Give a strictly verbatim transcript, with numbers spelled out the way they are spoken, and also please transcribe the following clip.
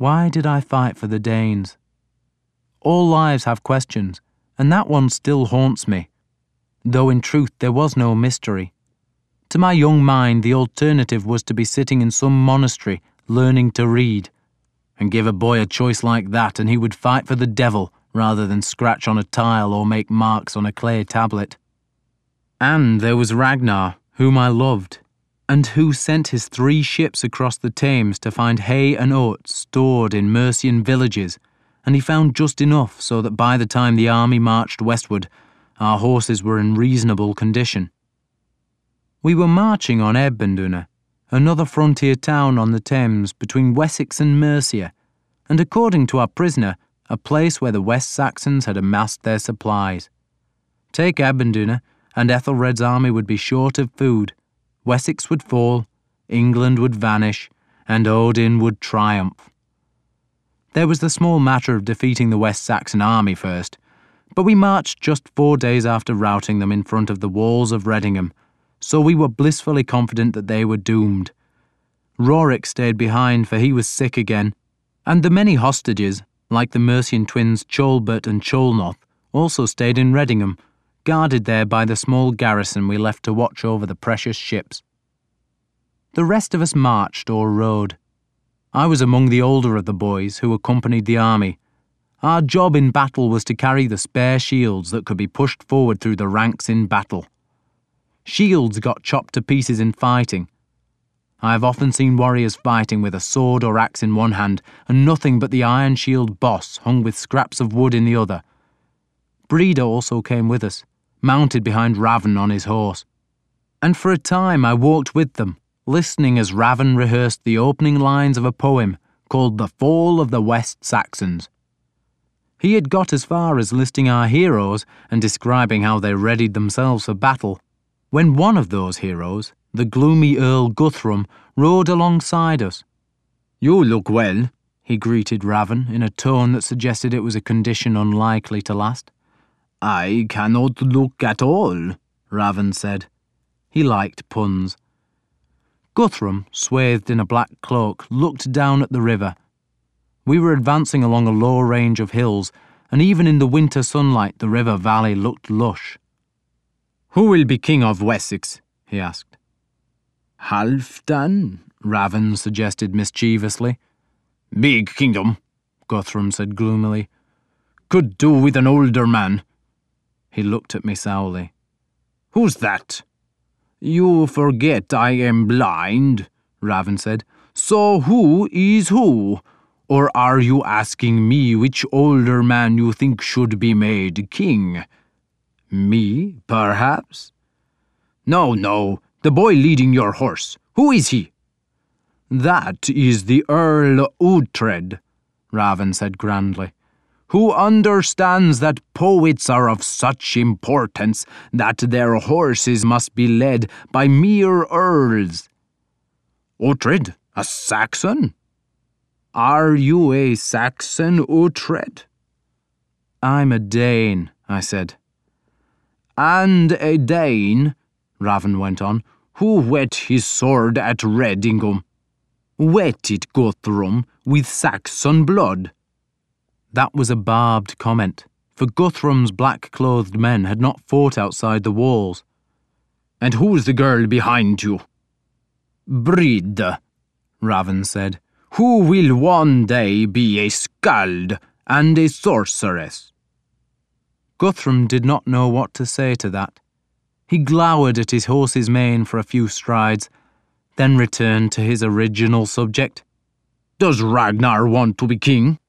Why did I fight for the Danes? All lives have questions, and that one still haunts me, though in truth there was no mystery. To my young mind, the alternative was to be sitting in some monastery learning to read, and give a boy a choice like that and he would fight for the devil rather than scratch on a tile or make marks on a clay tablet. And there was Ragnar, whom I loved, and who sent his three ships across the Thames to find hay and oats stored in Mercian villages, and he found just enough so that by the time the army marched westward, our horses were in reasonable condition. We were marching on Ebenduna, another frontier town on the Thames between Wessex and Mercia, and according to our prisoner, a place where the West Saxons had amassed their supplies. Take Ebenduna, and Ethelred's army would be short of food, Wessex would fall, England would vanish, and Odin would triumph. There was the small matter of defeating the West Saxon army first, but we marched just four days after routing them in front of the walls of Redingham, so we were blissfully confident that they were doomed. Rorik stayed behind, for he was sick again, and the many hostages, like the Mercian twins Cholbert and Cholnoth, also stayed in Redingham, guarded there by the small garrison we left to watch over the precious ships. The rest of us marched or rode. I was among the older of the boys who accompanied the army. Our job in battle was to carry the spare shields that could be pushed forward through the ranks in battle. Shields got chopped to pieces in fighting. I have often seen warriors fighting with a sword or axe in one hand and nothing but the iron shield boss hung with scraps of wood in the other. Breda also came with us, mounted behind Raven on his horse, and for a time I walked with them, listening as Raven rehearsed the opening lines of a poem called The Fall of the West Saxons. He had got as far as listing our heroes and describing how they readied themselves for battle, when one of those heroes, the gloomy Earl Guthrum, rode alongside us. "You look well," he greeted Raven in a tone that suggested it was a condition unlikely to last. "I cannot look at all," Raven said. He liked puns. Guthrum, swathed in a black cloak, looked down at the river. We were advancing along a low range of hills, and even in the winter sunlight the river valley looked lush. "Who will be king of Wessex?" he asked. "Halfdan," Raven suggested mischievously. "Big kingdom," Guthrum said gloomily. "Could do with an older man." He looked at me sourly. "Who's that?" "You forget I am blind," Raven said. "So who is who? Or are you asking me which older man you think should be made king? Me, perhaps?" "No, no, the boy leading your horse. Who is he?" "That is the Earl Uhtred," Raven said grandly, "who understands that poets are of such importance that their horses must be led by mere earls." "Uhtred, a Saxon? Are you a Saxon, Uhtred?" "I'm a Dane," I said. "And a Dane," Raven went on, "who whet his sword at Redingham. Wet it, Guthrum, with Saxon blood." That was a barbed comment, for Guthrum's black-clothed men had not fought outside the walls. "And who's the girl behind you?" "Breda," Raven said, "who will one day be a skald and a sorceress." Guthrum did not know what to say to that. He glowered at his horse's mane for a few strides, then returned to his original subject. "Does Ragnar want to be king?"